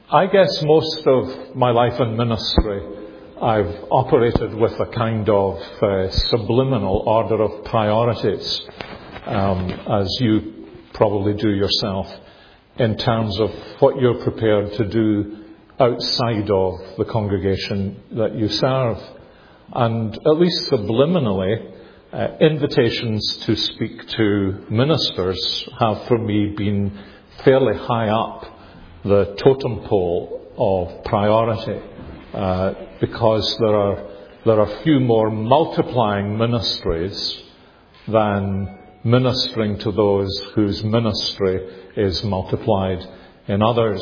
I guess most of my life in ministry, I've operated with a kind of subliminal order of priorities, as you probably do yourself, in terms of what you're prepared to do outside of the congregation that you serve. And at least subliminally, invitations to speak to ministers have for me been fairly high up the totem pole of priority, because there are few more multiplying ministries than ministering to those whose ministry is multiplied in others.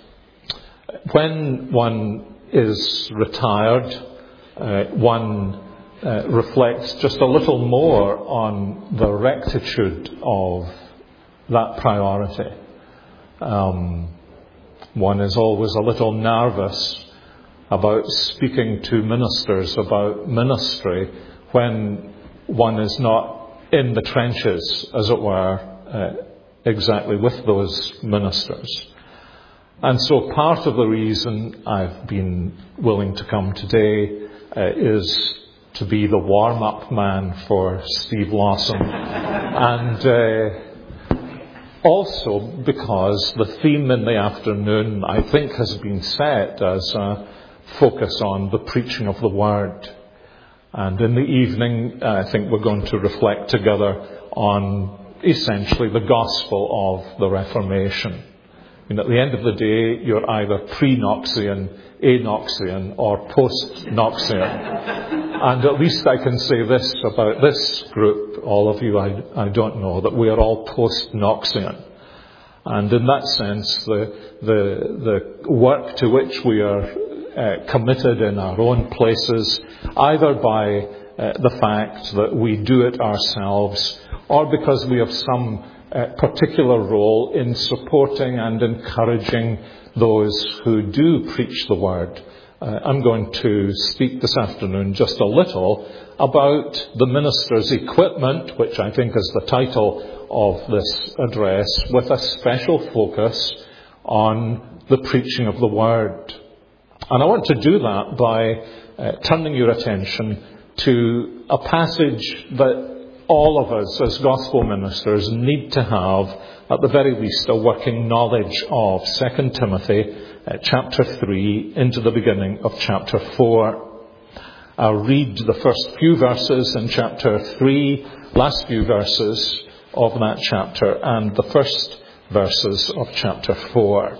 When one is retired, one reflects just a little more on the rectitude of that priority. One is always a little nervous about speaking to ministers about ministry when one is not in the trenches, as it were, exactly with those ministers. And so part of the reason I've been willing to come today is to be the warm-up man for Steve Lawson. And also because the theme in the afternoon, I think, has been set as a focus on the preaching of the Word. And in the evening, I think we're going to reflect together on essentially the gospel of the Reformation. At the end of the day, you're either pre-Knoxian, a-Knoxian, or post-Knoxian. And at least I can say this about this group, all of you I don't know, that we are all post-Knoxian. And in that sense, the work to which we are committed in our own places, either by the fact that we do it ourselves, or because we have some particular role in supporting and encouraging those who do preach the Word. I'm going to speak this afternoon just a little about the minister's equipment, which I think is the title of this address, with a special focus on the preaching of the Word. And I want to do that by turning your attention to a passage that all of us as gospel ministers need to have, at the very least, a working knowledge of 2 Timothy chapter 3 into the beginning of chapter 4. I'll read the first few verses in chapter 3, last few verses of that chapter, and the first verses of chapter 4.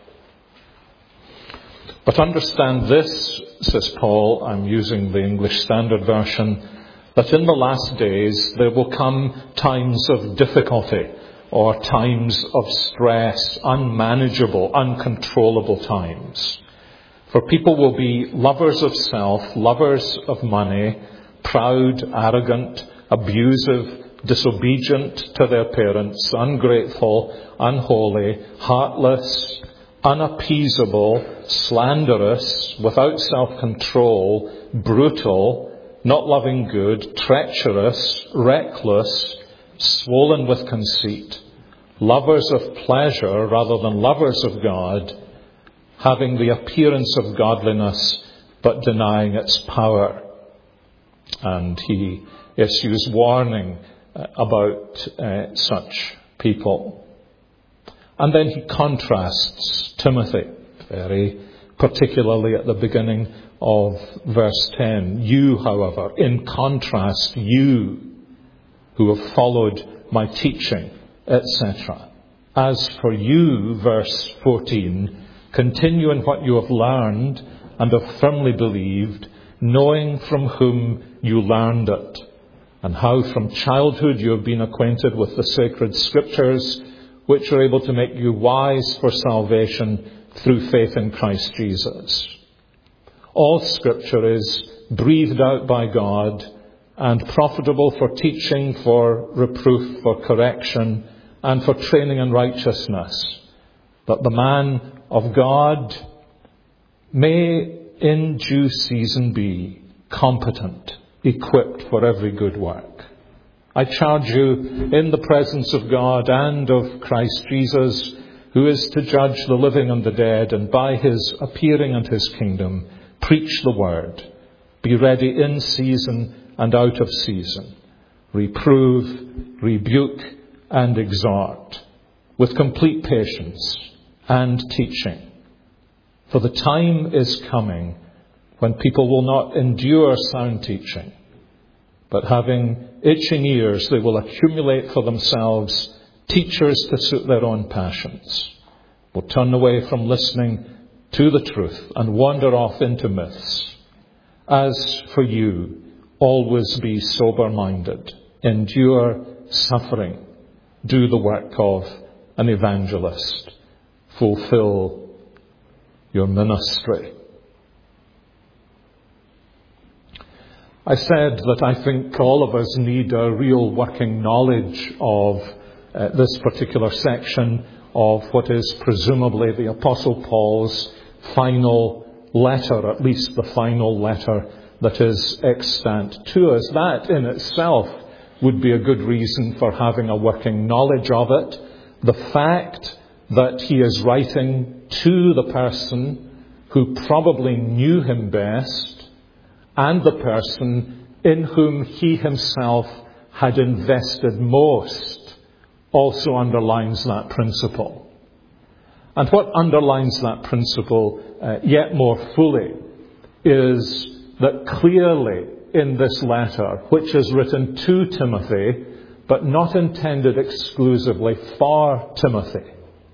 But understand this, says Paul, I'm using the English Standard Version, that in the last days there will come times of difficulty, or times of stress, unmanageable, uncontrollable times. For people will be lovers of self, lovers of money, proud, arrogant, abusive, disobedient to their parents, ungrateful, unholy, heartless, unappeasable, slanderous, without self-control, brutal, not loving good, treacherous, reckless, swollen with conceit, lovers of pleasure rather than lovers of God, having the appearance of godliness but denying its power. And he issues warning about such people. And then he contrasts Timothy, very particularly at the beginning of verse 10. You, however, in contrast, you who have followed my teaching, etc. As for you, verse 14, continue in what you have learned and have firmly believed, knowing from whom you learned it, and how from childhood you have been acquainted with the sacred scriptures, which are able to make you wise for salvation through faith in Christ Jesus. All Scripture is breathed out by God and profitable for teaching, for reproof, for correction, and for training in righteousness, that the man of God may in due season be competent, equipped for every good work. I charge you in the presence of God and of Christ Jesus, who is to judge the living and the dead, and by his appearing and his kingdom, preach the word. Be ready in season and out of season. Reprove, rebuke, and exhort with complete patience and teaching. For the time is coming when people will not endure sound teaching, but having itching ears, they will accumulate for themselves teachers to suit their own passions, will turn away from listening to the truth and wander off into myths. As for you, always be sober-minded, endure suffering, do the work of an evangelist, fulfill your ministry. I said that I think all of us need a real working knowledge of this particular section of what is presumably the Apostle Paul's final letter, at least the final letter that is extant to us. That in itself would be a good reason for having a working knowledge of it. The fact that he is writing to the person who probably knew him best, and the person in whom he himself had invested most, also underlines that principle. And what underlines that principle yet more fully is that clearly in this letter, which is written to Timothy, but not intended exclusively for Timothy,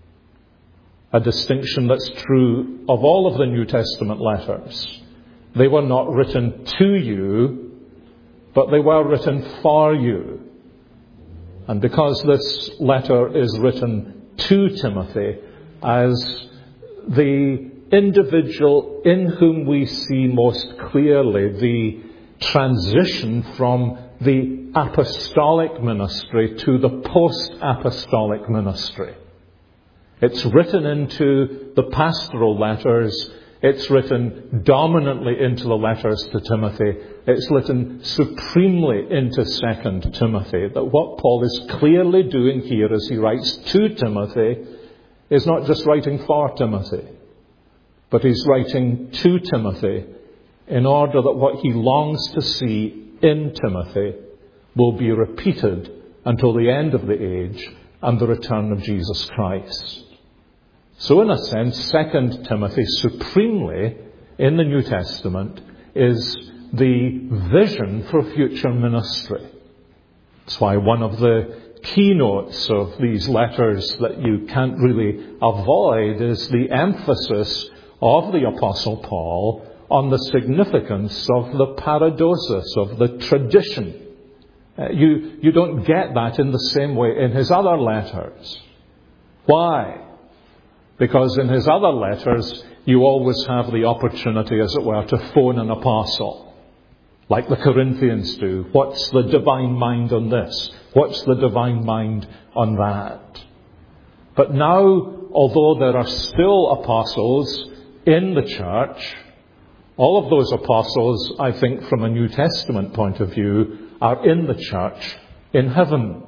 a distinction that's true of all of the New Testament letters. They were not written to you, but they were written for you. And because this letter is written to Timothy as the individual in whom we see most clearly the transition from the apostolic ministry to the post-apostolic ministry. It's written into the pastoral letters. It's written dominantly into the letters to Timothy. It's written supremely into 2 Timothy. That what Paul is clearly doing here as he writes to Timothy is not just writing for Timothy, but he's writing to Timothy in order that what he longs to see in Timothy will be repeated until the end of the age and the return of Jesus Christ. So in a sense, 2 Timothy supremely in the New Testament is the vision for future ministry. That's why one of the keynotes of these letters that you can't really avoid is the emphasis of the Apostle Paul on the significance of the paradosis, of the tradition. You don't get that in the same way in his other letters. Why? Because in his other letters, you always have the opportunity, as it were, to phone an apostle, like the Corinthians do. What's the divine mind on this? What's the divine mind on that? But now, although there are still apostles in the church, all of those apostles, I think, from a New Testament point of view, are in the church in heaven.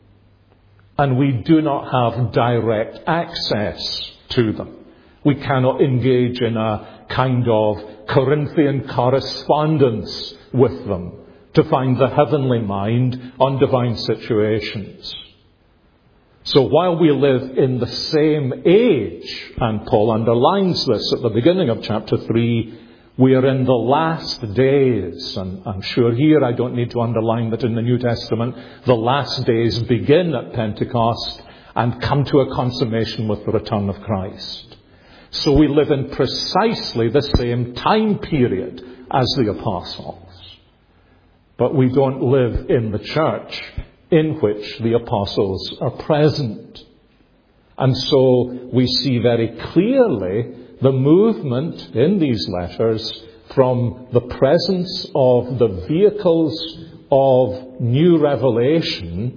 And we do not have direct access to them. We cannot engage in a kind of Corinthian correspondence with them to find the heavenly mind on divine situations. So while we live in the same age, and Paul underlines this at the beginning of chapter 3, we are in the last days. And I'm sure here I don't need to underline that in the New Testament, the last days begin at Pentecost and come to a consummation with the return of Christ. So we live in precisely the same time period as the apostles. But we don't live in the church in which the apostles are present. And so we see very clearly the movement in these letters from the presence of the vehicles of new revelation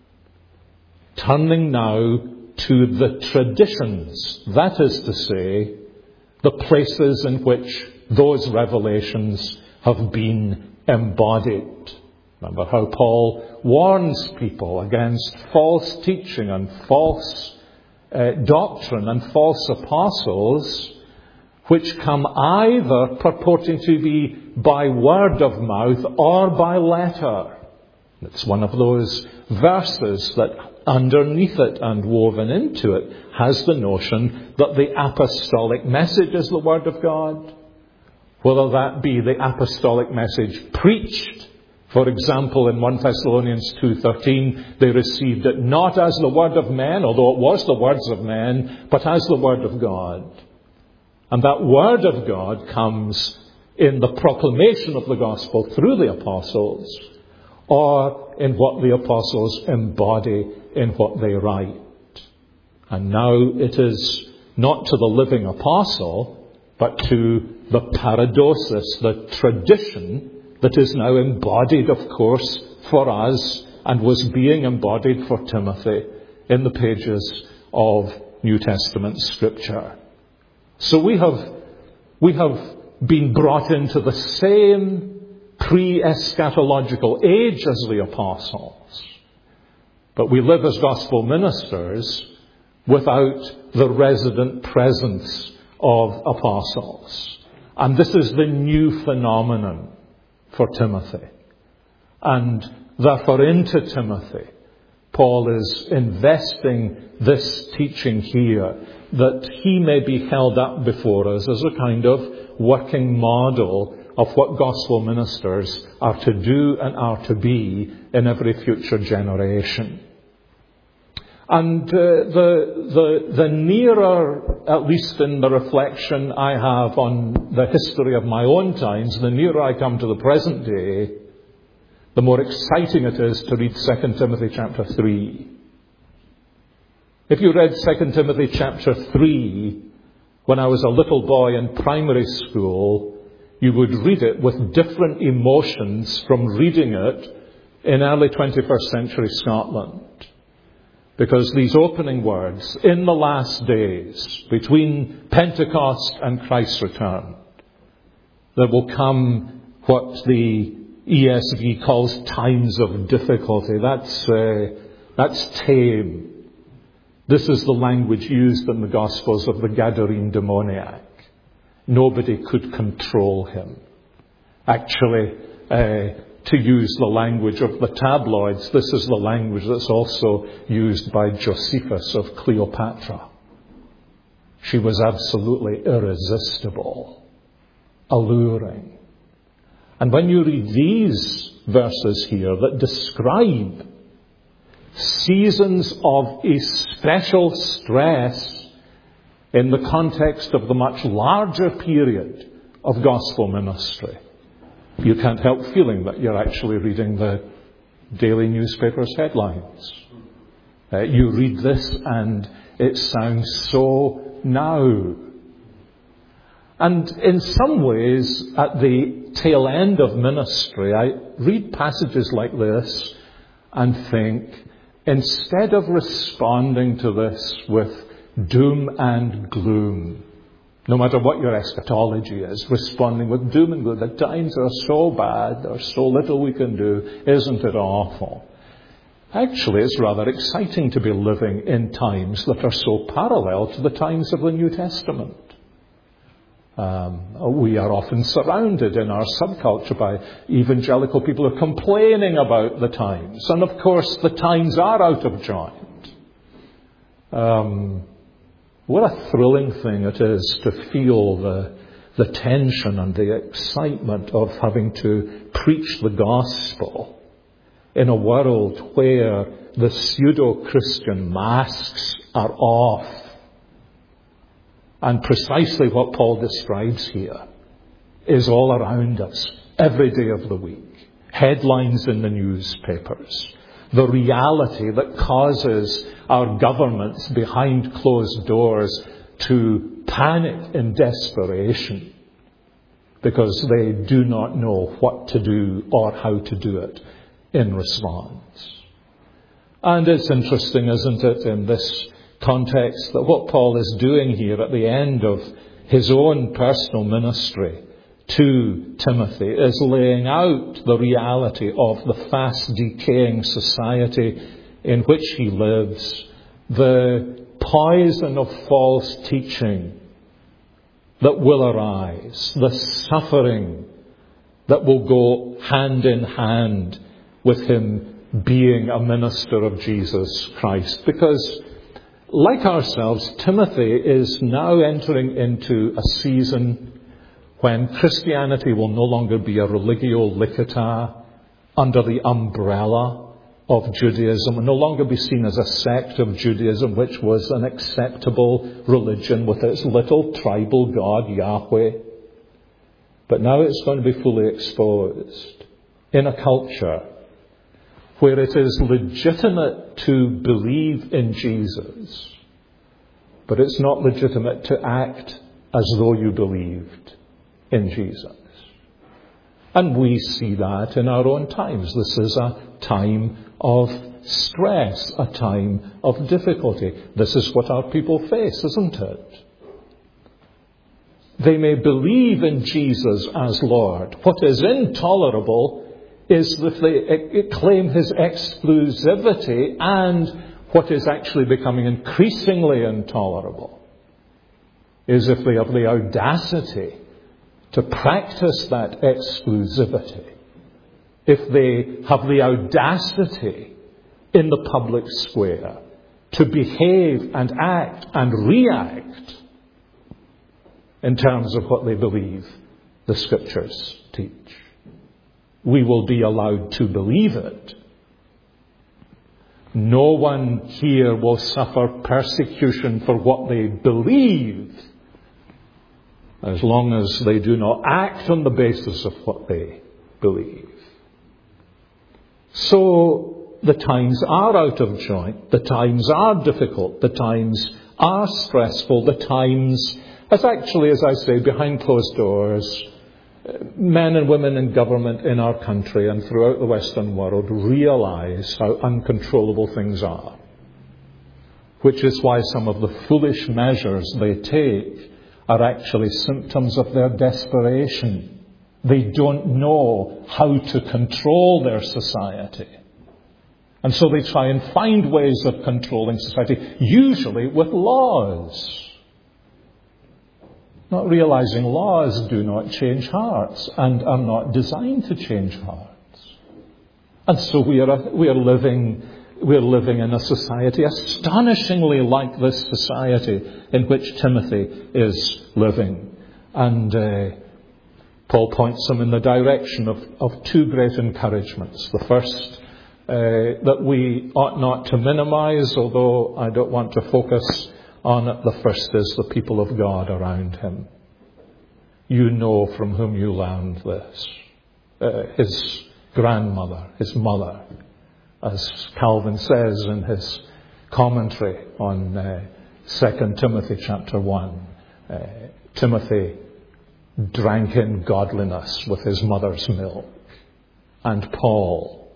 turning now to the traditions, that is to say, the places in which those revelations have been embodied. Remember how Paul warns people against false teaching and false doctrine and false apostles which come either purporting to be by word of mouth or by letter. It's one of those verses that underneath it and woven into it has the notion that the apostolic message is the word of God. Whether that be the apostolic message preached. For example, in 1 Thessalonians 2:13, they received it not as the word of men, although it was the words of men, but as the word of God. And that word of God comes in the proclamation of the gospel through the apostles, or in what the apostles embody in what they write. And now it is not to the living apostle, but to the paradosis, the tradition that is now embodied, of course, for us and was being embodied for Timothy in the pages of New Testament Scripture. So we have been brought into the same pre-eschatological age as the apostles. But we live as gospel ministers without the resident presence of apostles. And this is the new phenomenon for Timothy. And therefore into Timothy, Paul is investing this teaching here that he may be held up before us as a kind of working model of what gospel ministers are to do and are to be in every future generation. And the nearer, at least in the reflection I have on the history of my own times, the nearer I come to the present day, the more exciting it is to read 2 Timothy chapter 3. If you read 2 Timothy chapter 3 when I was a little boy in primary school, you would read it with different emotions from reading it in early 21st century Scotland. Because these opening words, in the last days, between Pentecost and Christ's return, there will come what the ESV calls times of difficulty. That's tame. This is the language used in the Gospels of the Gadarene demoniac. Nobody could control him. Actually, to use the language of the tabloids, this is the language that's also used by Josephus of Cleopatra. She was absolutely irresistible, alluring. And when you read these verses here that describe seasons of especial stress in the context of the much larger period of gospel ministry, you can't help feeling that you're actually reading the daily newspaper's headlines. You read this and it sounds so now. And in some ways, at the tail end of ministry, I read passages like this and think, instead of responding to this with doom and gloom, no matter what your eschatology is, responding with doom and gloom, the times are so bad, there's so little we can do, isn't it awful? Actually, it's rather exciting to be living in times that are so parallel to the times of the New Testament. We are often surrounded in our subculture by evangelical people who are complaining about the times. And of course, the times are out of joint. What a thrilling thing it is to feel the tension and the excitement of having to preach the gospel in a world where the pseudo-Christian masks are off. And precisely what Paul describes here is all around us every day of the week. Headlines in the newspapers. The reality that causes our governments behind closed doors to panic in desperation because they do not know what to do or how to do it in response. And it's interesting, isn't it, in this context, that what Paul is doing here at the end of his own personal ministry to Timothy is laying out the reality of the fast decaying society in which he lives, the poison of false teaching that will arise, the suffering that will go hand in hand with him being a minister of Jesus Christ. Because, like ourselves, Timothy is now entering into a season when Christianity will no longer be a religio licita under the umbrella of Judaism, will no longer be seen as a sect of Judaism, which was an acceptable religion with its little tribal god, Yahweh. But now it's going to be fully exposed in a culture where it is legitimate to believe in Jesus, but it's not legitimate to act as though you believed in Jesus. And we see that in our own times. This is a time of stress, a time of difficulty. This is what our people face, isn't it? They may believe in Jesus as Lord. What is intolerable is if they claim his exclusivity, and what is actually becoming increasingly intolerable is if they have the audacity to practice that exclusivity, if they have the audacity in the public square to behave and act and react in terms of what they believe the Scriptures teach. We will be allowed to believe it. No one here will suffer persecution for what they believe, as long as they do not act on the basis of what they believe. So the times are out of joint, the times are difficult, the times are stressful, the times, as I say, behind closed doors, men and women in government in our country and throughout the Western world realize how uncontrollable things are, which is why some of the foolish measures they take are actually symptoms of their desperation. They don't know how to control their society. And so they try and find ways of controlling society, usually with laws. Not realizing laws do not change hearts and are not designed to change hearts. And so we are living in a society astonishingly like this society in which Timothy is living. And Paul points them in the direction of two great encouragements. The first, that we ought not to minimize, although I don't want to focus on it. The first is the people of God around him. You know from whom you learned this. His grandmother, his mother, as Calvin says in his commentary on 2 Timothy chapter 1, Timothy drank in godliness with his mother's milk. And Paul,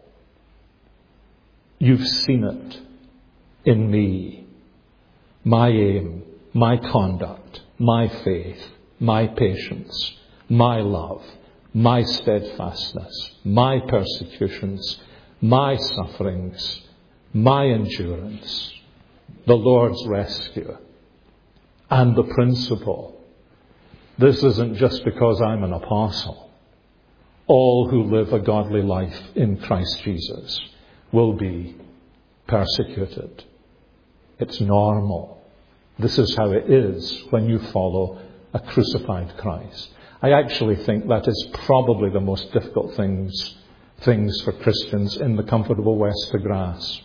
you've seen it in me. My aim, my conduct, my faith, my patience, my love, my steadfastness, my persecutions, my sufferings, my endurance, the Lord's rescue, and the principle. This isn't just because I'm an apostle. All who live a godly life in Christ Jesus will be persecuted. It's normal. This is how it is when you follow a crucified Christ. I actually think that is probably the most difficult things for Christians in the comfortable West to grasp.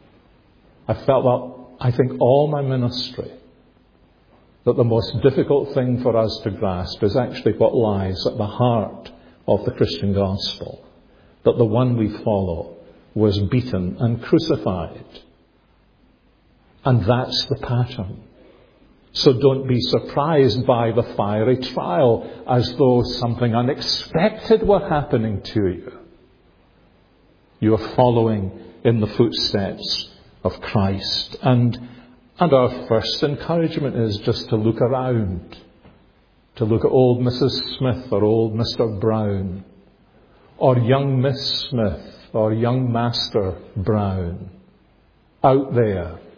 I felt that, I think, all my ministry, that the most difficult thing for us to grasp is actually what lies at the heart of the Christian gospel. That the one we follow was beaten and crucified. And that's the pattern. So don't be surprised by the fiery trial as though something unexpected were happening to you. You are following in the footsteps of Christ. And our first encouragement is just to look around. To look at old Mrs. Smith or old Mr. Brown. Or young Miss Smith or young Master Brown. Out there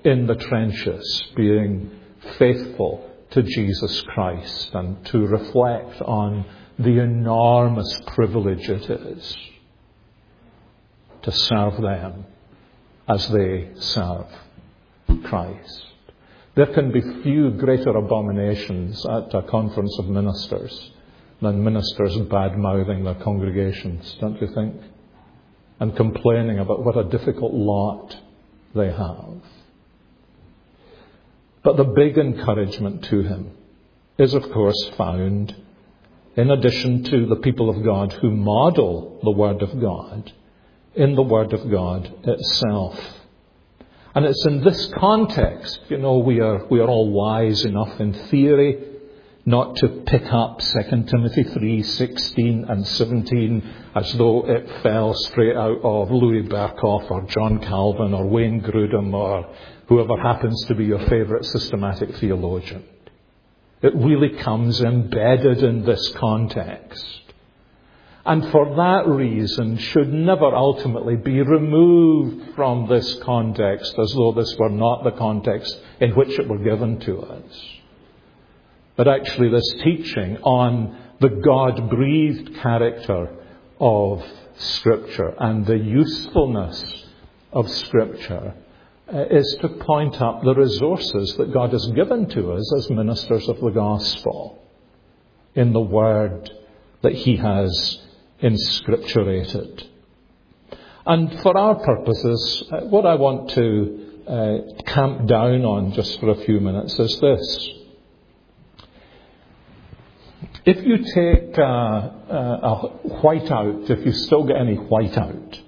in the trenches, being faithful to Jesus Christ and to reflect on the enormous privilege it is to serve them as they serve Christ. There can be few greater abominations at a conference of ministers than ministers bad-mouthing their congregations, don't you think? And complaining about what a difficult lot they have. But the big encouragement to him is, of course, found in addition to the people of God who model the Word of God, in the Word of God itself. And it's in this context, we are all wise enough in theory not to pick up 2 Timothy 3:16 and 17 as though it fell straight out of Louis Berkhoff or John Calvin or Wayne Grudem or whoever happens to be your favourite systematic theologian. It really comes embedded in this context. And for that reason should never ultimately be removed from this context as though this were not the context in which it were given to us. But actually this teaching on the God-breathed character of Scripture and the usefulness of Scripture is to point up the resources that God has given to us as ministers of the gospel in the Word that He has inscripturated. And for our purposes, what I want to camp down on just for a few minutes is this. If you take a whiteout, if you still get any whiteout,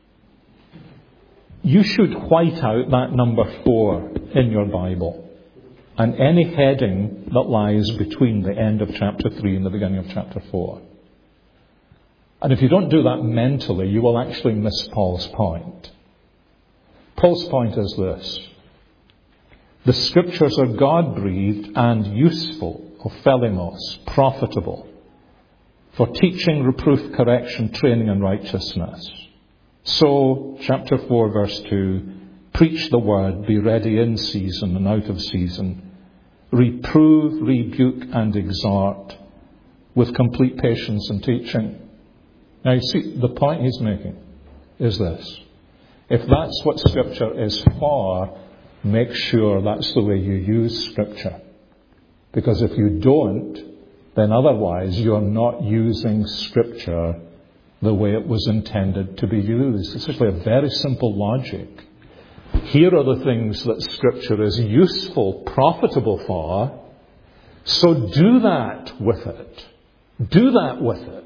you should white out that number 4 in your Bible and any heading that lies between the end of chapter 3 and the beginning of chapter 4. And if you don't do that mentally, you will actually miss Paul's point. Paul's point is this. The Scriptures are God-breathed and useful, ophelimos, profitable, for teaching, reproof, correction, training in righteousness. So, chapter 4, verse 2, preach the word, be ready in season and out of season, reprove, rebuke, and exhort with complete patience and teaching. Now, you see, the point he's making is this. If that's what Scripture is for, make sure that's the way you use Scripture. Because if you don't, then otherwise you're not using Scripture the way it was intended to be used. It's actually a very simple logic. Here are the things that Scripture is useful, profitable for, so do that with it. Do that with it.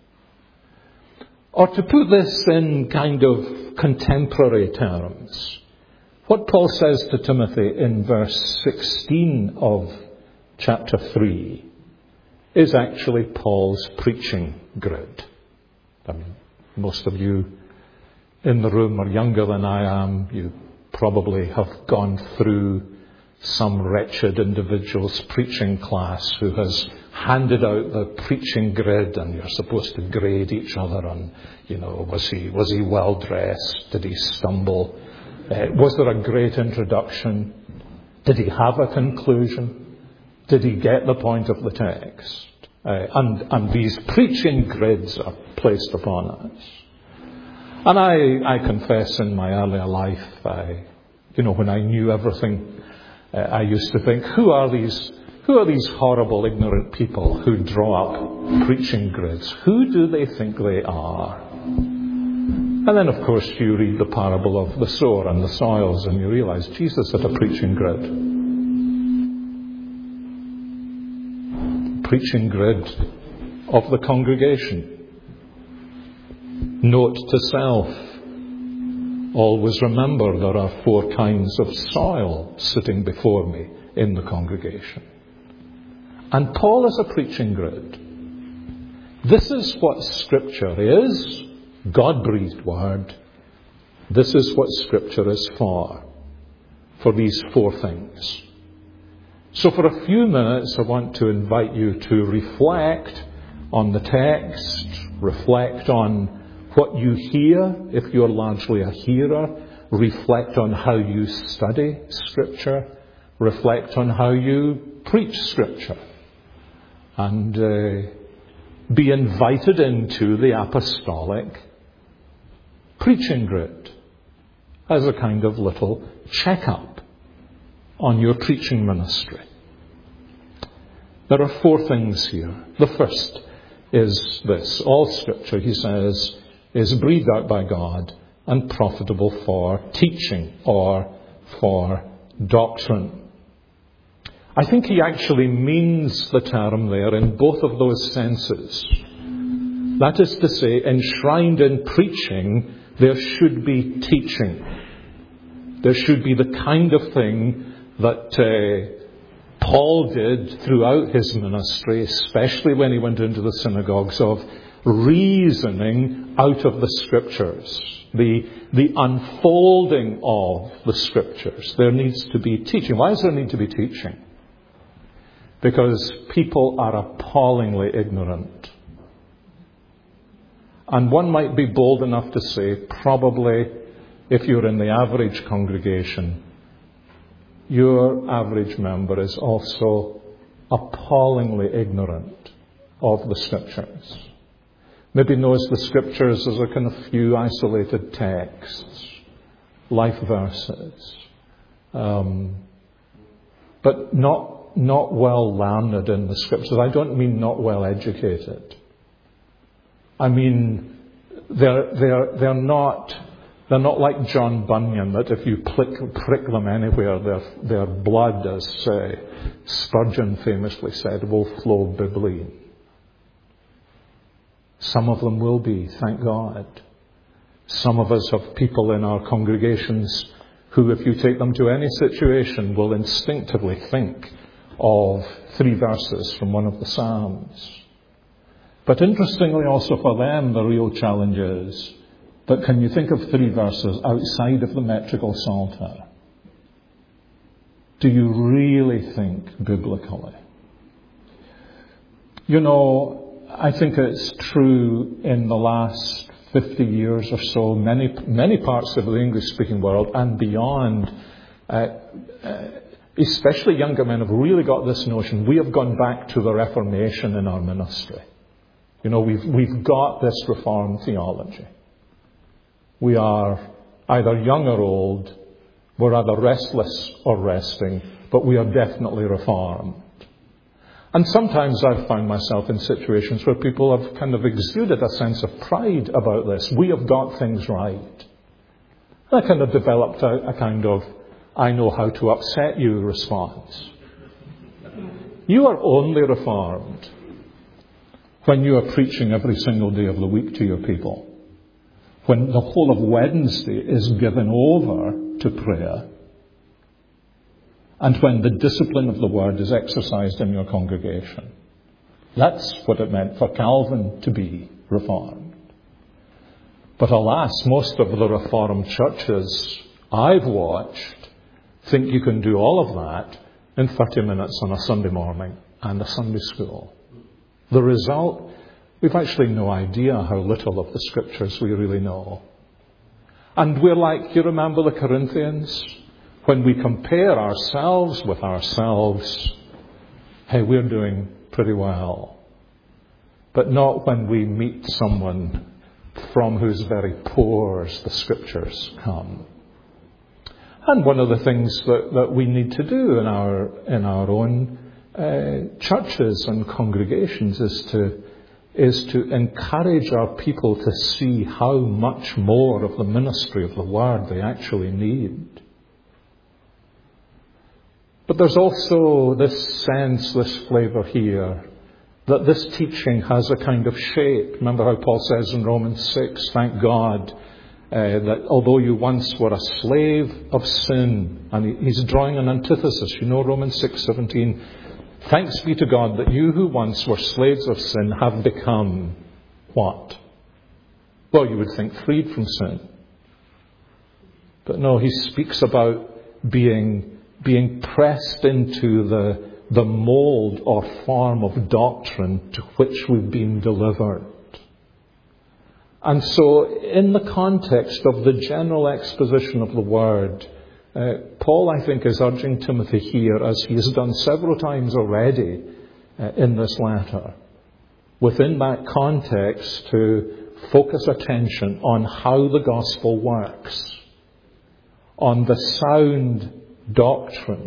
Or to put this in kind of contemporary terms, what Paul says to Timothy in verse 16 of chapter 3 is actually Paul's preaching grid. I mean, most of you in the room are younger than I am. You probably have gone through some wretched individual's preaching class who has handed out the preaching grid, and you're supposed to grade each other on, was he well dressed? Did he stumble? Was there a great introduction? Did he have a conclusion? Did he get the point of the text? And these preaching grids are placed upon us. And I confess in my earlier life, when I knew everything, I used to think, who are these horrible, ignorant people who draw up preaching grids? Who do they think they are? And then, of course, you read the parable of the sower and the soils, and you realize Jesus had a preaching grid. Preaching grid of the congregation. Note to self. Always remember there are 4 kinds of soil sitting before me in the congregation. And Paul is a preaching grid. This is what Scripture is, God-breathed word. This is what Scripture is for these 4 things. So for a few minutes, I want to invite you to reflect on the text, reflect on what you hear, if you're largely a hearer, reflect on how you study Scripture, reflect on how you preach Scripture, and be invited into the apostolic preaching grid as a kind of little check-up on your preaching ministry. There are 4 things here. The first is this. All Scripture, he says, is breathed out by God and profitable for teaching or for doctrine. I think he actually means the term there in both of those senses. That is to say, enshrined in preaching, there should be teaching. There should be the kind of thing that Paul did throughout his ministry, especially when he went into the synagogues, of reasoning out of the Scriptures, the unfolding of the Scriptures. There needs to be teaching. Why does there need to be teaching? Because people are appallingly ignorant. And one might be bold enough to say, probably, if you're in the average congregation, your average member is also appallingly ignorant of the Scriptures. Maybe knows the Scriptures as a kind of few isolated texts, life verses, but not well learned in the Scriptures. I don't mean not well educated. I mean they're not like John Bunyan, that if you prick them anywhere, their blood, as Spurgeon famously said, will flow biblically. Some of them will be, thank God. Some of us have people in our congregations who, if you take them to any situation, will instinctively think of 3 verses from one of the Psalms. But interestingly also for them, the real challenge is that can you think of 3 verses outside of the metrical psalter? Do you really think biblically? You know, I think it's true in the last 50 years or so, many parts of the English-speaking world and beyond, especially younger men have really got this notion. We have gone back to the Reformation in our ministry. You know, we've got this Reformed theology. We are either young or old, we're either restless or resting, but we are definitely Reformed. And sometimes I've found myself in situations where people have kind of exuded a sense of pride about this. We have got things right. I kind of developed a kind of, I know how to upset you response. You are only Reformed when you are preaching every single day of the week to your people. When the whole of Wednesday is given over to prayer. And when the discipline of the Word is exercised in your congregation. That's what it meant for Calvin to be Reformed. But alas, most of the Reformed churches I've watched think you can do all of that in 30 minutes on a Sunday morning and a Sunday school. The result, we've actually no idea how little of the Scriptures we really know. And we're like, you remember the Corinthians? When we compare ourselves with ourselves, hey, we're doing pretty well. But not when we meet someone from whose very pores the Scriptures come. And one of the things that we need to do in our own churches and congregations is to encourage our people to see how much more of the ministry of the Word they actually need. But there's also this sense, this flavour here, that this teaching has a kind of shape. Remember how Paul says in Romans 6, thank God, that although you once were a slave of sin, and he's drawing an antithesis, you know, Romans 6:17, thanks be to God that you who once were slaves of sin have become what? Well, you would think freed from sin. But no, he speaks about being pressed into the mould or form of doctrine to which we've been delivered. And so, in the context of the general exposition of the Word, Paul, I think, is urging Timothy here, as he has done several times already in this letter, within that context, to focus attention on how the gospel works, on the sound doctrine.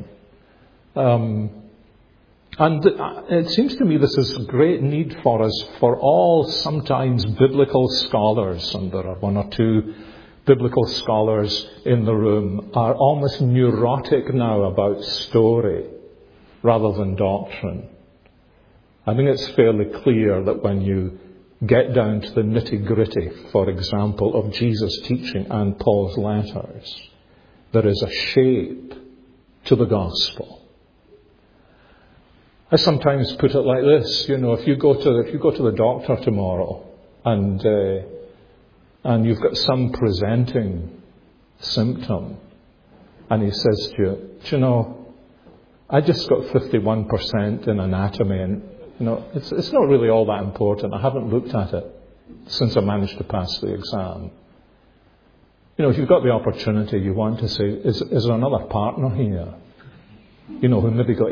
And it seems to me this is a great need for us, for all sometimes biblical scholars, and there are one or two biblical scholars in the room, are almost neurotic now about story rather than doctrine. I think it's fairly clear that when you get down to the nitty-gritty, for example, of Jesus' teaching and Paul's letters, there is a shape to the gospel. I sometimes put it like this, if you go to the doctor tomorrow and you've got some presenting symptom, and he says to you, I just got 51% in anatomy, and it's not really all that important. I haven't looked at it since I managed to pass the exam. If you've got the opportunity, you want to say, is there another partner here? Who maybe got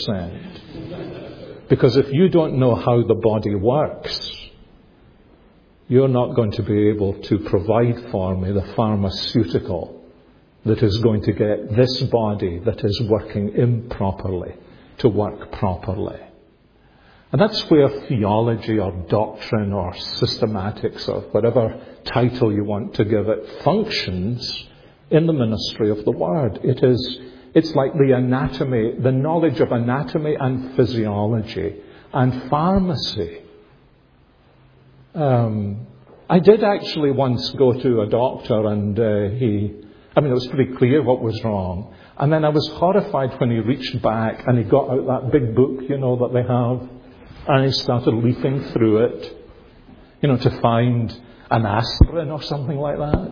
80%. Because if you don't know how the body works, you're not going to be able to provide for me the pharmaceutical that is going to get this body that is working improperly to work properly. And that's where theology or doctrine or systematics or whatever title you want to give it functions in the ministry of the Word. It's like the anatomy, the knowledge of anatomy and physiology and pharmacy. I did actually once go to a doctor, and it was pretty clear what was wrong. And then I was horrified when he reached back and he got out that big book, that they have, and he started leafing through it, to find an aspirin or something like that.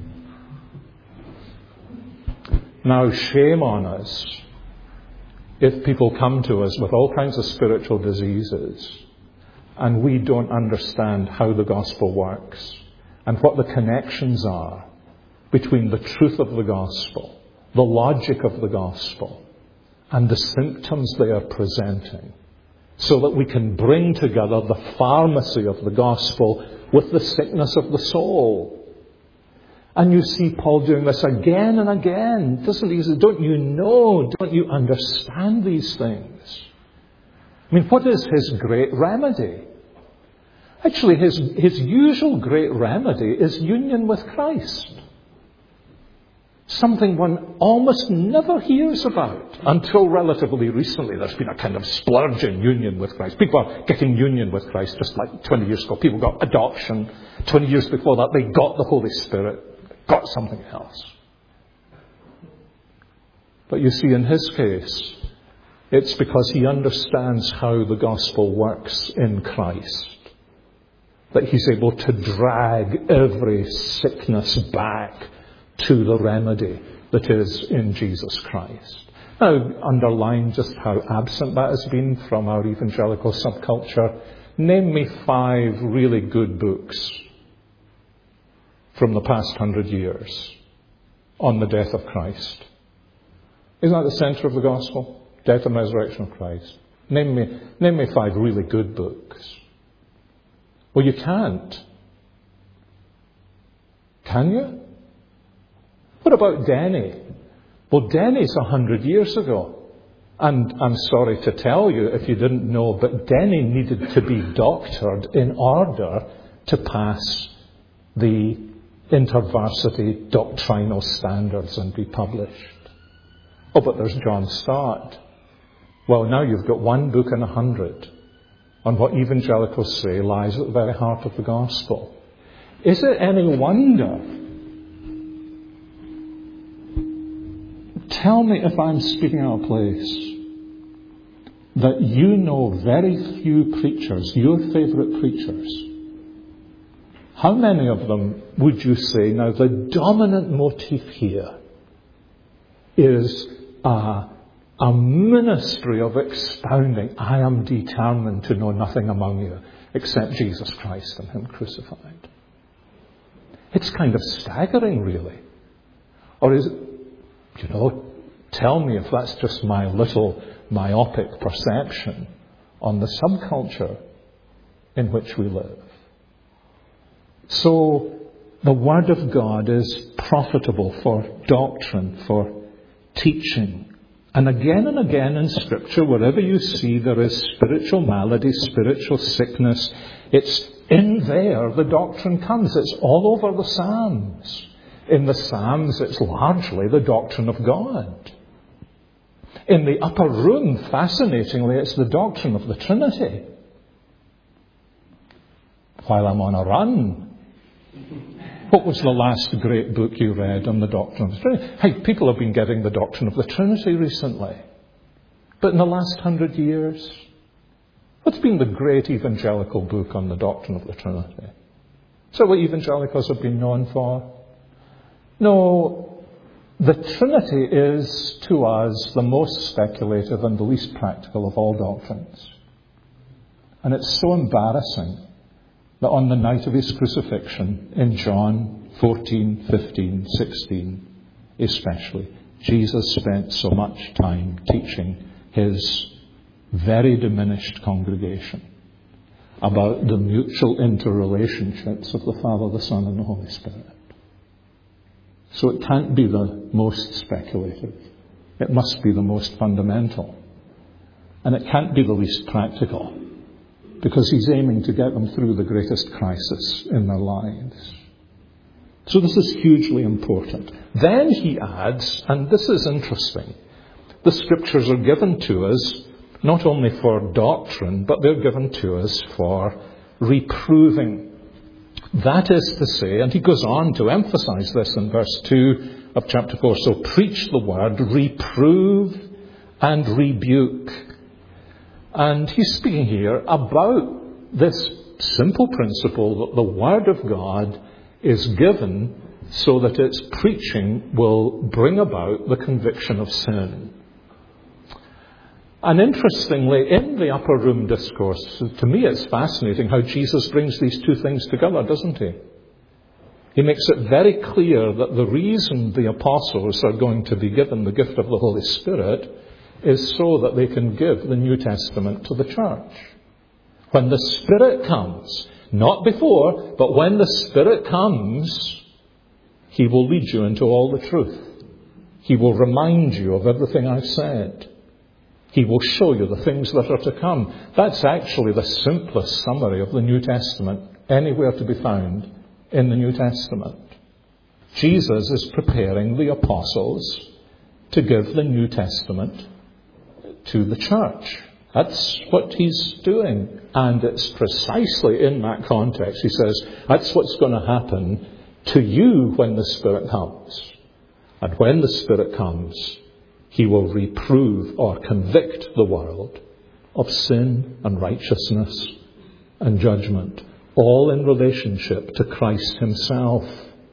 Now, shame on us if people come to us with all kinds of spiritual diseases and we don't understand how the gospel works and what the connections are between the truth of the gospel, the logic of the gospel, and the symptoms they are presenting, so that we can bring together the pharmacy of the gospel with the sickness of the soul. And you see Paul doing this again and again. Doesn't he say, don't you understand these things? What is his great remedy? Actually, his usual great remedy is union with Christ. Something one almost never hears about until relatively recently. There's been a kind of splurge in union with Christ. People are getting union with Christ just like 20 years ago. People got adoption. 20 years before that, they got the Holy Spirit, got something else. But you see, in his case, it's because he understands how the gospel works in Christ that he's able to drag every sickness back to the remedy that is in Jesus Christ. Now, underline just how absent that has been from our evangelical subculture. Name me 5 really good books from the past 100 years on the death of Christ. Isn't that the centre of the gospel? Death and resurrection of Christ. Name me 5 really good books. Well, you can't. Can you? What about Denny? Well, Denny's 100 years ago. And I'm sorry to tell you if you didn't know, but Denny needed to be doctored in order to pass the InterVarsity doctrinal standards and be published. Oh, but there's John Stott. Well, now you've got 1 book in 100 on what evangelicals say lies at the very heart of the gospel. Is it any wonder? Tell me if I'm speaking out of place, that you know very few preachers, your favourite preachers. How many of them would you say, now the dominant motif here is a ministry of expounding, I am determined to know nothing among you except Jesus Christ and Him crucified. It's kind of staggering, really. Or is it, tell me if that's just my little myopic perception on the subculture in which we live. So, the Word of God is profitable for doctrine, for teaching. And again in Scripture, wherever you see there is spiritual malady, spiritual sickness, it's in there the doctrine comes. It's all over the Psalms. In the Psalms, it's largely the doctrine of God. In the upper room, fascinatingly, it's the doctrine of the Trinity. While I'm on a run, what was the last great book you read on the doctrine of the Trinity? Hey, people have been getting the doctrine of the Trinity recently. But in the last 100 years, what's been the great evangelical book on the doctrine of the Trinity? Is that what evangelicals have been known for? No, the Trinity is, to us, the most speculative and the least practical of all doctrines. And it's so embarrassing that on the night of his crucifixion, in John 14, 15, 16 especially, Jesus spent so much time teaching his very diminished congregation about the mutual interrelationships of the Father, the Son, and the Holy Spirit. So it can't be the most speculative. It must be the most fundamental. And it can't be the least practical, because he's aiming to get them through the greatest crisis in their lives. So this is hugely important. Then he adds, and this is interesting, the Scriptures are given to us not only for doctrine, but they're given to us for reproving. That is to say, and he goes on to emphasize this in verse 2 of chapter 4, so preach the word, reprove and rebuke. And he's speaking here about this simple principle that the Word of God is given so that its preaching will bring about the conviction of sin. And interestingly, in the upper room discourse, to me it's fascinating how Jesus brings these two things together, doesn't he? He makes it very clear that the reason the apostles are going to be given the gift of the Holy Spirit is so that they can give the New Testament to the church. When the Spirit comes, not before, but when the Spirit comes, he will lead you into all the truth. He will remind you of everything I've said. He will show you the things that are to come. That's actually the simplest summary of the New Testament anywhere to be found in the New Testament. Jesus is preparing the apostles to give the New Testament to the church. That's what he's doing. And it's precisely in that context, he says, that's what's going to happen to you when the Spirit comes. And when the Spirit comes, he will reprove or convict the world of sin and righteousness and judgment, all in relationship to Christ himself.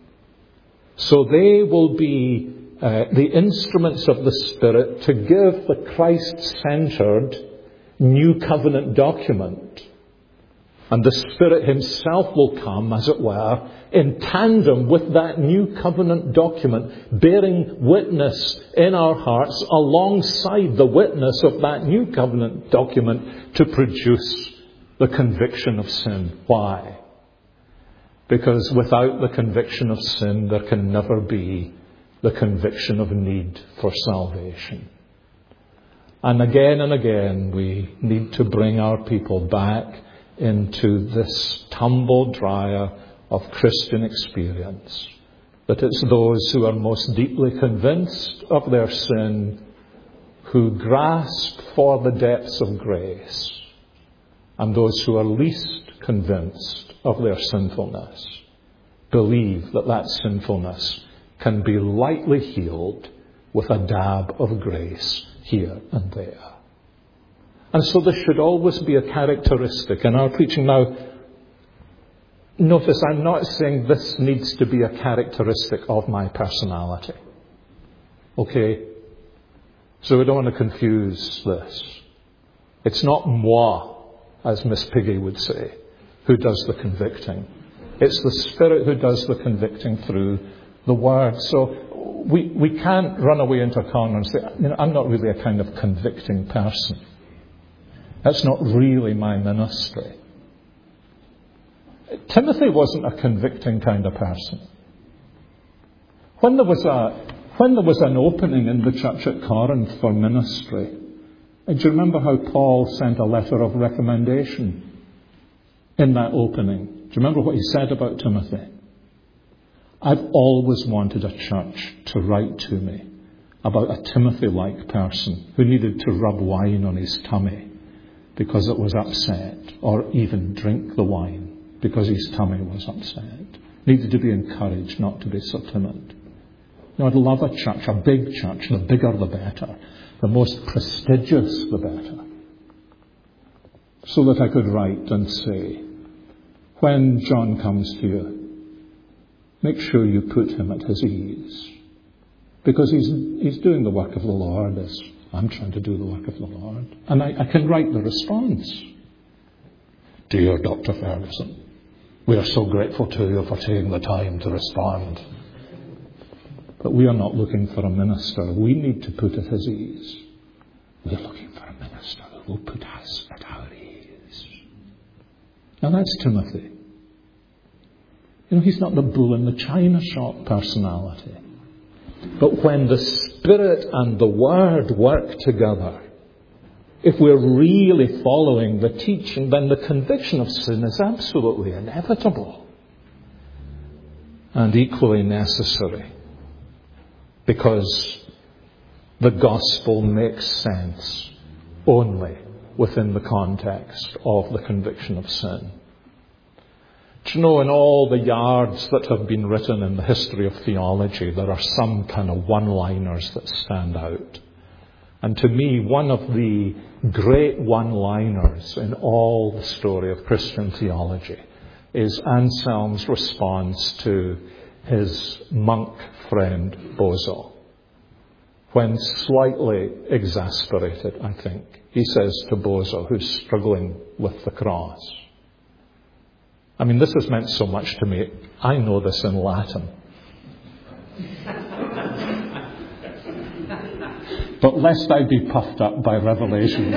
So they will be the instruments of the Spirit to give the Christ-centered new covenant document. And the Spirit himself will come, as it were, in tandem with that new covenant document, bearing witness in our hearts alongside the witness of that new covenant document to produce the conviction of sin. Why? Because without the conviction of sin, there can never be the conviction of need for salvation. And again, we need to bring our people back into this tumble dryer of Christian experience. That it's those who are most deeply convinced of their sin who grasp for the depths of grace, and those who are least convinced of their sinfulness believe that that sinfulness can be lightly healed with a dab of grace here and there. And so this should always be a characteristic in our preaching. Now, notice I'm not saying this needs to be a characteristic of my personality. Okay? So we don't want to confuse this. It's not moi, as Miss Piggy would say, who does the convicting. It's the Spirit who does the convicting through the Word. So we can't run away into a corner and say, I'm not really a kind of convicting person. That's not really my ministry. Timothy wasn't a convicting kind of person. When there was an opening in the church at Corinth for ministry, do you remember how Paul sent a letter of recommendation in that opening? Do you remember what he said about Timothy? I've always wanted a church to write to me about a Timothy-like person who needed to rub wine on his tummy because it was upset, or even drink the wine because his tummy was upset. Needed to be encouraged, not to be so timid. I'd love a church, a big church, the bigger the better, the most prestigious the better, so that I could write and say, when John comes to you, make sure you put him at his ease, because he's doing the work of the Lord as I'm trying to do the work of the Lord. And I can write the response. Dear Dr. Ferguson, we are so grateful to you for taking the time to respond. But we are not looking for a minister we need to put at his ease. We are looking for a minister who will put us at our ease. Now that's Timothy. He's not the bull in the china shop personality. But when the Spirit and the Word work together, if we're really following the teaching, then the conviction of sin is absolutely inevitable and equally necessary, because the gospel makes sense only within the context of the conviction of sin. Do you know, in all the yards that have been written in the history of theology, there are some kind of one-liners that stand out. And to me, one of the great one-liners in all the story of Christian theology is Anselm's response to his monk friend Boso. When slightly exasperated, I think, he says to Boso, who's struggling with the cross, this has meant so much to me. I know this in Latin. But lest I be puffed up by revelations,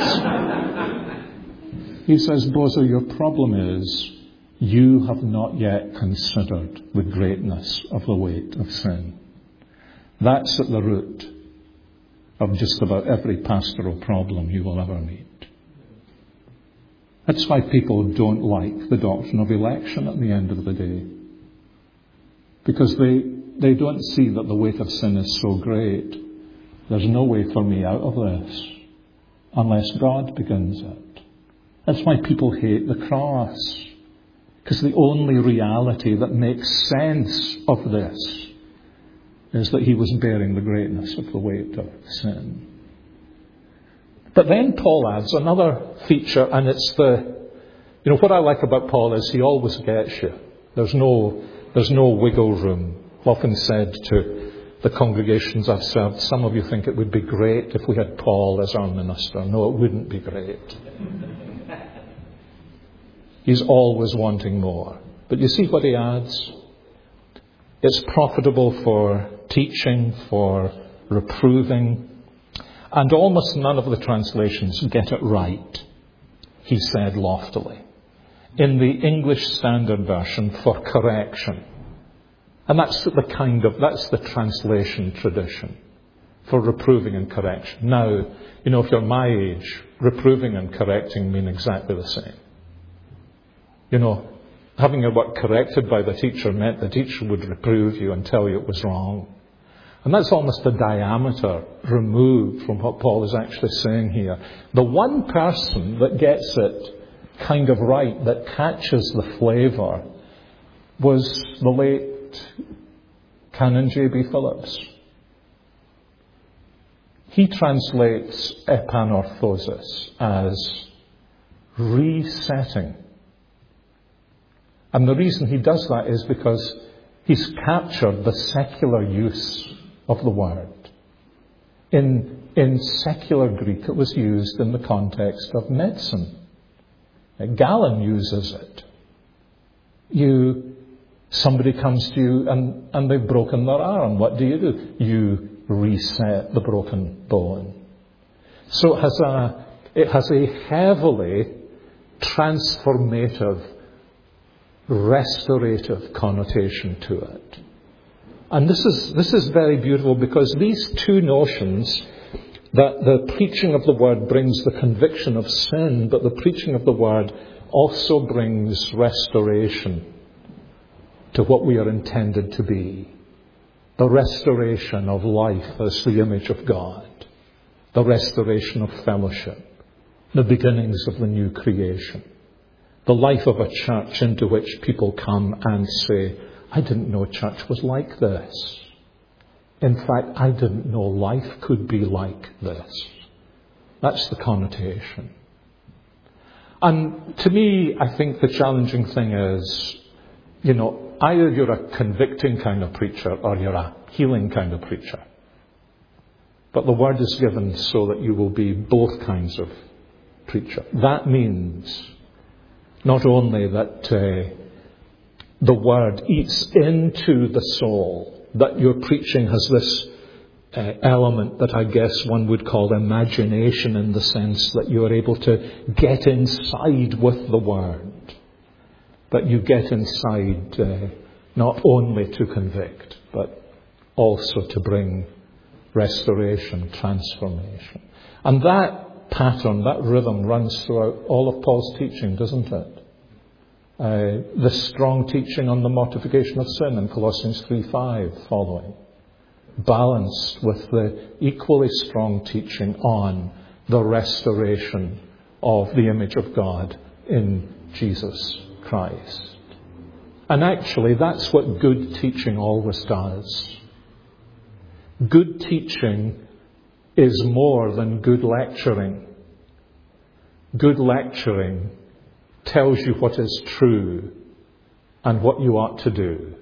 he says, Boso, your problem is you have not yet considered the greatness of the weight of sin. That's at the root of just about every pastoral problem you will ever meet. That's why people don't like the doctrine of election at the end of the day. Because they don't see that the weight of sin is so great. There's no way for me out of this unless God begins it. That's why people hate the cross. Because the only reality that makes sense of this is that he was bearing the greatness of the weight of sin. But then Paul adds another feature, and it's what I like about Paul is he always gets you. There's no wiggle room. I've often said to the congregations I've served, some of you think it would be great if we had Paul as our minister. No, it wouldn't be great. He's always wanting more. But you see what he adds? It's profitable for teaching, for reproving. And almost none of the translations get it right, he said loftily. In the English Standard Version, for correction. And that's the translation tradition, for reproving and correction. Now, if you're my age, reproving and correcting mean exactly the same. Having your work corrected by the teacher meant the teacher would reprove you and tell you it was wrong. And that's almost a diameter removed from what Paul is actually saying here. The one person that gets it kind of right, that catches the flavour, was the late Canon J.B. Phillips. He translates epanorthosis as resetting. And the reason he does that is because he's captured the secular use of the word. In secular Greek, it was used in the context of medicine. Galen uses it. You Somebody comes to you and they've broken their arm. What do? You reset the broken bone. So it has a heavily transformative, restorative connotation to it. And this is very beautiful, because these two notions, that the preaching of the word brings the conviction of sin, but the preaching of the word also brings restoration to what we are intended to be. The restoration of life as the image of God. The restoration of fellowship. The beginnings of the new creation. The life of a church into which people come and say, I didn't know church was like this. In fact, I didn't know life could be like this. That's the connotation. And to me, I think the challenging thing is, either you're a convicting kind of preacher or you're a healing kind of preacher. But the word is given so that you will be both kinds of preacher. That means not only that the word eats into the soul, that your preaching has this element that I guess one would call imagination, in the sense that you are able to get inside with the word. That you get inside not only to convict, but also to bring restoration, transformation. And that pattern, that rhythm runs throughout all of Paul's teaching, doesn't it? The strong teaching on the mortification of sin in Colossians 3:5 following, balanced with the equally strong teaching on the restoration of the image of God in Jesus Christ. And actually, that's what good teaching always does. Good teaching is more than good lecturing. Good lecturing tells you what is true and what you ought to do.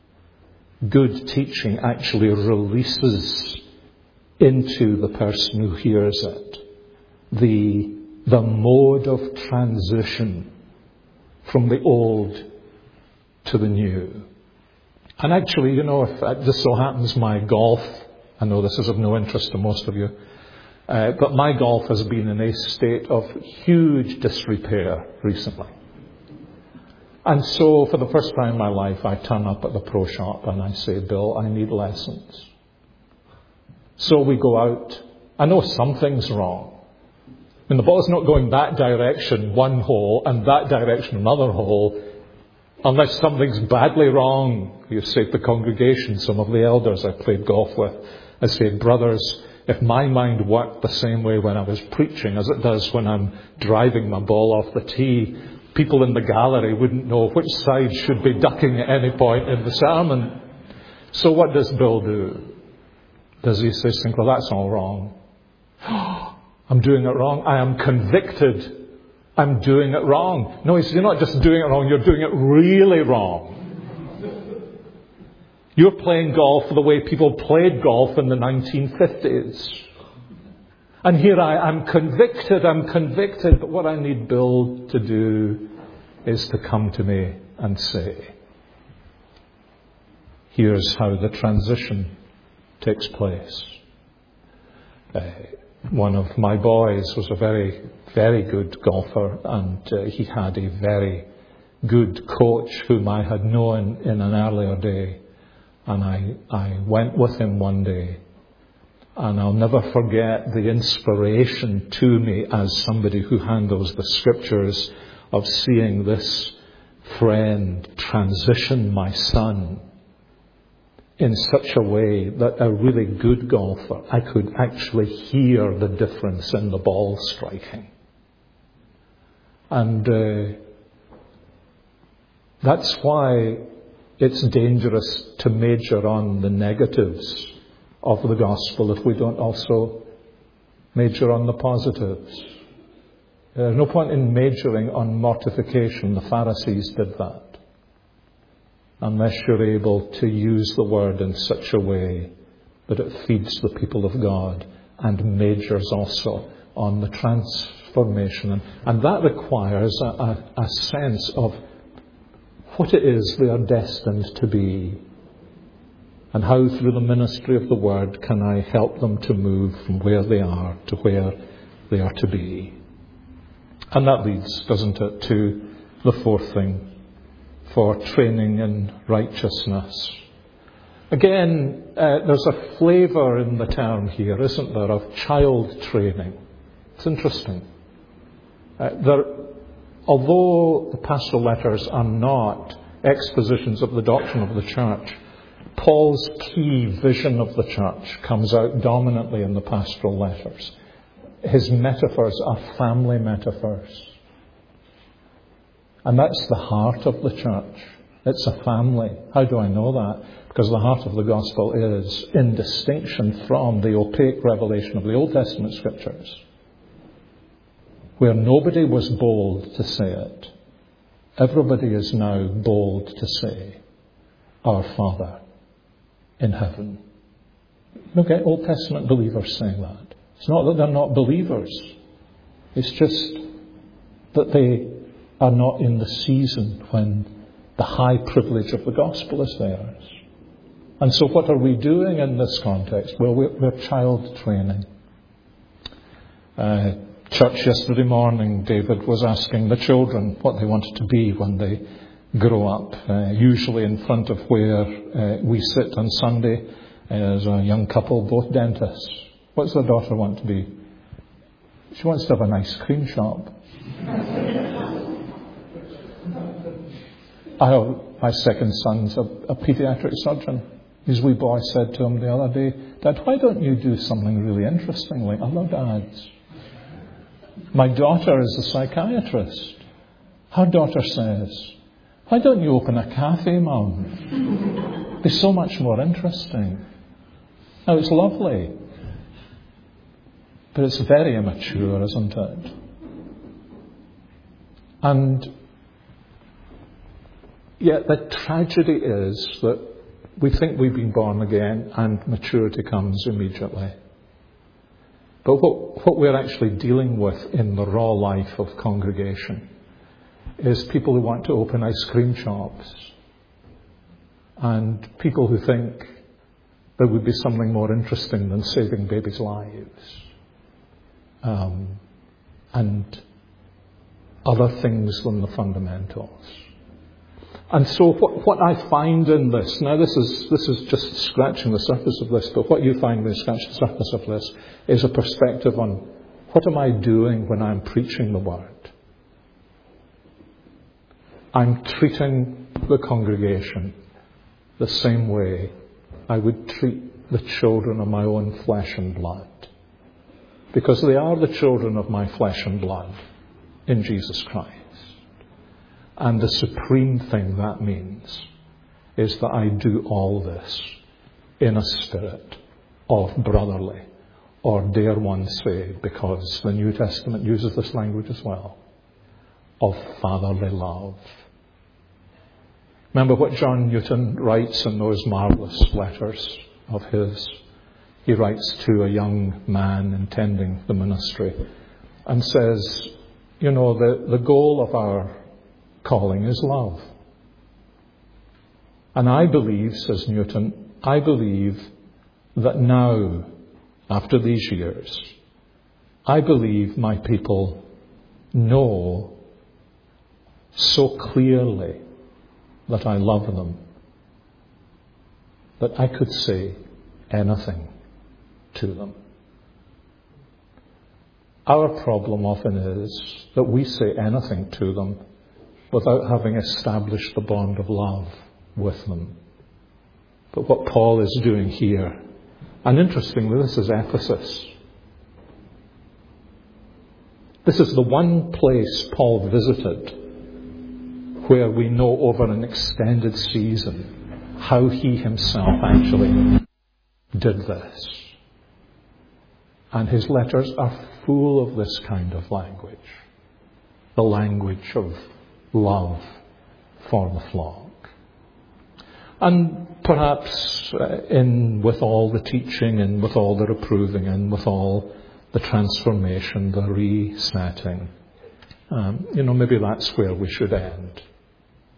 Good teaching actually releases into the person who hears it the mode of transition from the old to the new. And actually, if it just so happens my golf, I know this is of no interest to most of you, but my golf has been in a state of huge disrepair recently. And so, for the first time in my life, I turn up at the pro shop and I say, Bill, I need lessons. So we go out. I know something's wrong. I mean, the ball's not going that direction, one hole, and that direction, another hole, unless something's badly wrong. You say to the congregation, some of the elders I played golf with, I say, brothers, if my mind worked the same way when I was preaching as it does when I'm driving my ball off the tee, people in the gallery wouldn't know which side should be ducking at any point in the sermon. So what does Bill do? Does he say, well, that's all wrong? I'm doing it wrong. I am convicted. I'm doing it wrong. No, he says, you're not just doing it wrong, you're doing it really wrong. You're playing golf the way people played golf in the 1950s. And here I'm convicted, but what I need Bill to do is to come to me and say, here's how the transition takes place. One of my boys was a very, very good golfer, and he had a very good coach whom I had known in an earlier day. And I went with him one day, and I'll never forget the inspiration to me as somebody who handles the scriptures of seeing this friend transition my son in such a way that a really good golfer, I could actually hear the difference in the ball striking. And that's why it's dangerous to major on the negatives of the gospel if we don't also major on the positives. There's no point in majoring on mortification. The Pharisees did that. Unless you're able to use the word in such a way that it feeds the people of God and majors also on the transformation. And that requires a sense of what it is they are destined to be, and how through the ministry of the Word can I help them to move from where they are to where they are to be. And that leads, doesn't it, to the fourth thing, for training in righteousness. Again, there's a flavour in the term here, isn't there, of child training. It's interesting. Although the pastoral letters are not expositions of the doctrine of the church, Paul's key vision of the church comes out dominantly in the pastoral letters. His metaphors are family metaphors. And that's the heart of the church. It's a family. How do I know that? Because the heart of the gospel is in distinction from the opaque revelation of the Old Testament scriptures, where nobody was bold to say it. Everybody is now bold to say, Our Father in heaven. You don't get Old Testament believers saying that. It's not that they're not believers. It's just that they are not in the season when the high privilege of the gospel is theirs. And so what are we doing in this context? Well, we're child training. Church yesterday morning, David was asking the children what they wanted to be when they grow up. Usually in front of where we sit on Sunday as a young couple, both dentists. What does their daughter want to be? She wants to have an ice cream shop. My second son's a paediatric surgeon. His wee boy said to him the other day, Dad, why don't you do something really interesting like other dads? My daughter is a psychiatrist. Her daughter says, why don't you open a cafe, Mum? It'd be so much more interesting. Now, it's lovely, but it's very immature, isn't it? And yet the tragedy is that we think we've been born again and maturity comes immediately. But what we're actually dealing with in the raw life of congregation is people who want to open ice cream shops and people who think there would be something more interesting than saving babies' lives. And other things than the fundamentals. And so what I find in this, now this is just scratching the surface of this, but what you find when you scratch the surface of this is a perspective on what am I doing when I'm preaching the Word? I'm treating the congregation the same way I would treat the children of my own flesh and blood. Because they are the children of my flesh and blood in Jesus Christ. And the supreme thing that means is that I do all this in a spirit of brotherly, or dare one say, because the New Testament uses this language as well, of fatherly love. Remember what John Newton writes in those marvellous letters of his. He writes to a young man intending the ministry and says, you know, the goal of our calling is love. And I believe, says Newton, I believe that now, after these years, I believe my people know so clearly that I love them that I could say anything to them. Our problem often is that we say anything to them without having established the bond of love with them. But what Paul is doing here, and interestingly, this is Ephesus. This is the one place Paul visited where we know over an extended season how he himself actually did this. And his letters are full of this kind of language. The language of love for the flock. And perhaps with all the teaching and with all the reproving and with all the transformation, the resetting, maybe that's where we should end.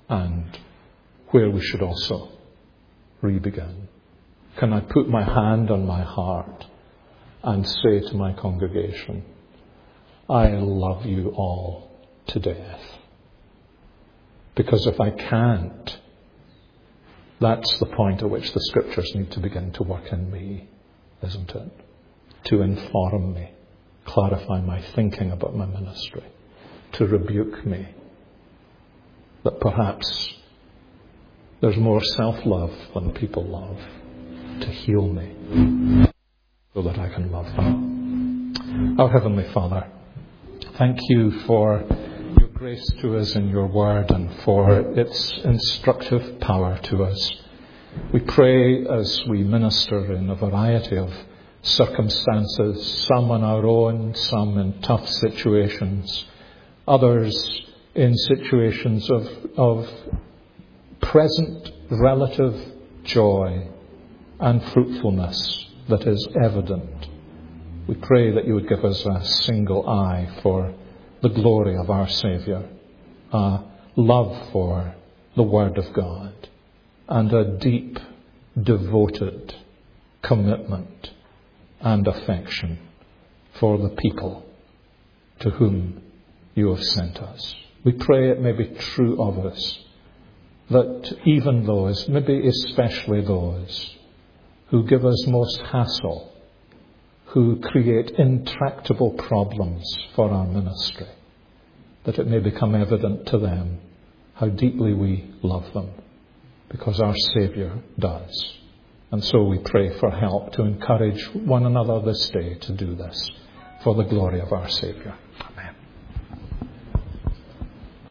and where we should also re-begin. Can I put my hand on my heart and say to my congregation, I love you all to death? Because if I can't, that's the point at which the Scriptures need to begin to work in me, isn't it? To inform me, clarify my thinking about my ministry, to rebuke me, that perhaps there's more self-love than people love, to heal me so that I can love them. Our Heavenly Father, thank you for your grace to us in your word and for its instructive power to us. We pray as we minister in a variety of circumstances, some on our own, some in tough situations, others in situations of present relative joy and fruitfulness that is evident. We pray that you would give us a single eye for the glory of our Saviour, a love for the Word of God, and a deep, devoted commitment and affection for the people to whom you have sent us. We pray it may be true of us that even those, maybe especially those, who give us most hassle, who create intractable problems for our ministry, that it may become evident to them how deeply we love them, because our Saviour does. And so we pray for help to encourage one another this day to do this for the glory of our Saviour. Amen.